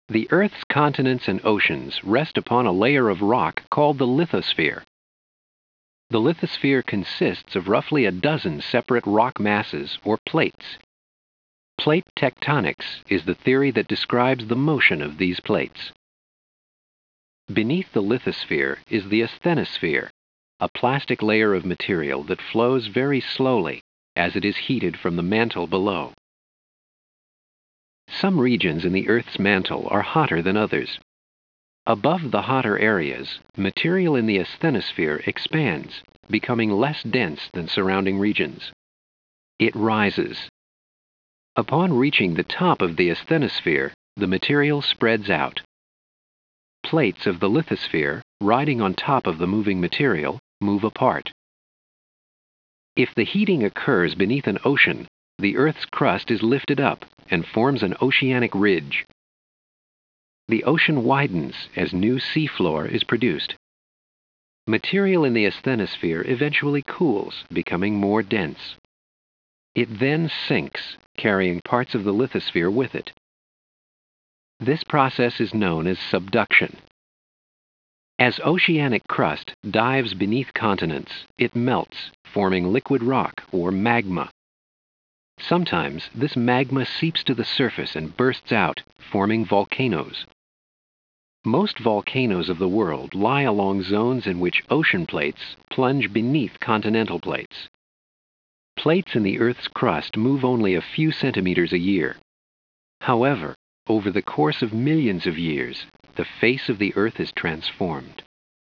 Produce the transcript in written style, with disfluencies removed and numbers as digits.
The Earth's continents and oceans rest upon a layer of rock called the lithosphere. The lithosphere consists of roughly a dozen separate rock masses, or plates. Plate tectonics is the theory that describes the motion of these plates. Beneath the lithosphere is the asthenosphere, a plastic layer of material that flows very slowly as it is heated from the mantle below. Some regions in the Earth's mantle are hotter than others. Above the hotter areas, material in the asthenosphere expands, becoming less dense than surrounding regions. It rises. Upon reaching the top of the asthenosphere, the material spreads out. Plates of the lithosphere, riding on top of the moving material, move apart. If the heating occurs beneath an ocean, the Earth's crust is lifted up and forms an oceanic ridge. The ocean widens as new seafloor is produced. Material in the asthenosphere eventually cools, becoming more dense. It then sinks, carrying parts of the lithosphere with it. This process is known as subduction. As oceanic crust dives beneath continents, it melts, forming liquid rock or magma. Sometimes this magma seeps to the surface and bursts out, forming volcanoes. Most volcanoes of the world lie along zones in which ocean plates plunge beneath continental plates. Plates in the Earth's crust move only a few centimeters a year. However, over the course of millions of years, the face of the Earth is transformed.